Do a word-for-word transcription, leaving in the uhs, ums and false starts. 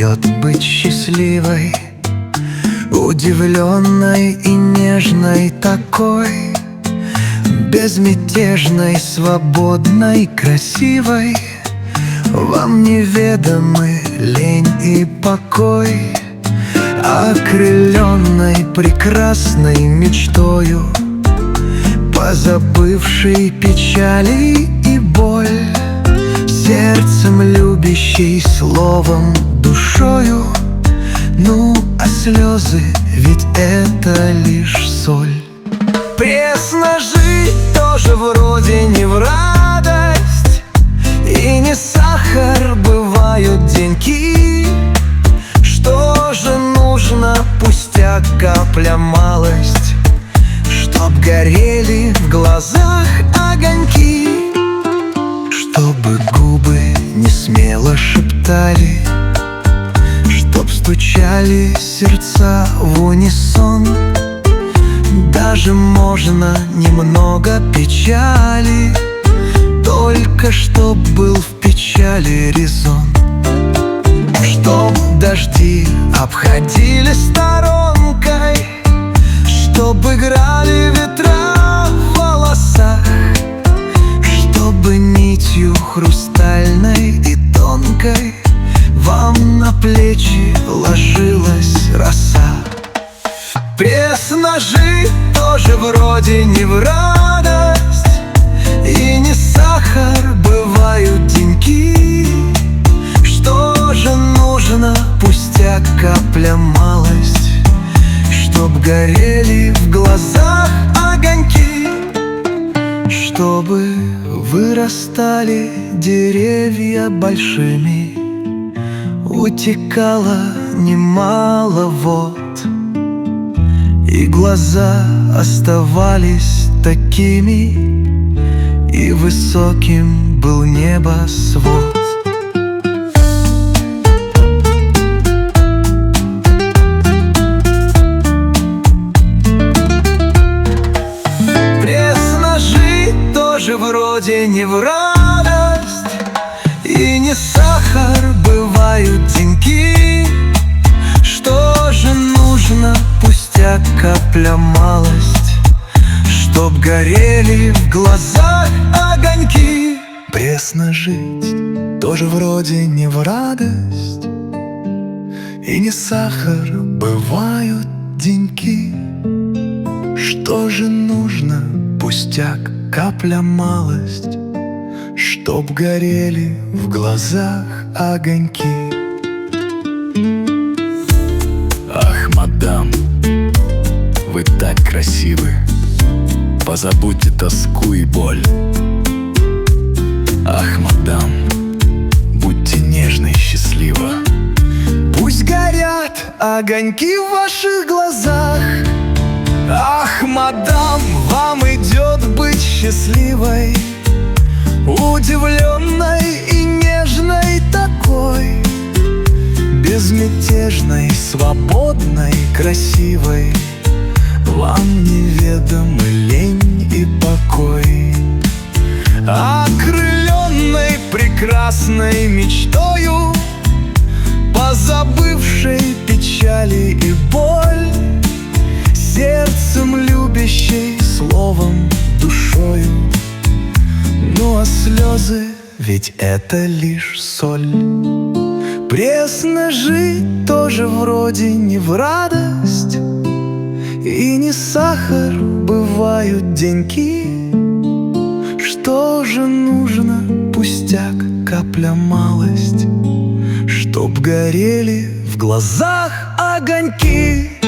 идет быть счастливой, удивленной и нежной такой, безмятежной, свободной, красивой. Вам неведомы лень и покой, окрыленной прекрасной мечтою, позабывшей печали и боль, сердцем любящей, словом, душою. Ну, а слезы, ведь это лишь соль. Пресно жить тоже вроде не в радость, и не сахар, бывают деньки. Что же нужно, пустяк, капля, малость, чтоб горели в глазах огоньки, чтобы губы не смело шептали, чтоб стучали сердца в унисон. Даже можно немного печали, только чтоб был в печали резон. Чтоб дожди обходили сторонкой, чтоб играли ветра в волосах, чтобы нитью хрустальной и тонкой вам на плечи ложилась роса. Пресно жить тоже вроде не в радость, и не сахар, бывают деньки. Что же нужно, пустяк, капля, малость, чтоб горели в глазах огоньки, чтобы вырастали деревья большими, утекало немало вод, и глаза оставались такими, и высоким был небосвод. Пресно жить тоже вроде не в радость, и не сахар, бывают деньки. Что же нужно, пустяк, капля, малость, чтоб горели в глазах огоньки. Пресно жить тоже вроде не в радость, и не сахар, бывают деньки. Что же нужно, пустяк, капля, малость, чтоб горели в глазах огоньки. Ах, мадам, вы так красивы, позабудьте тоску и боль. Ах, мадам, будьте нежны и счастливы. Пусть горят огоньки в ваших глазах. Ах, мадам, вам идет быть счастливой, удивленной и нежной такой, безмятежной, свободной, красивой. Вам неведомы лень и покой, окрыленной прекрасной мечтою, позабывшей печали и боль, сердцем любящей, словом, душою. Ну а слезы, ведь это лишь соль. Пресно жить тоже вроде не в радость, и не сахар, бывают деньки. Что же нужно, пустяк, капля, малость, чтоб горели в глазах огоньки.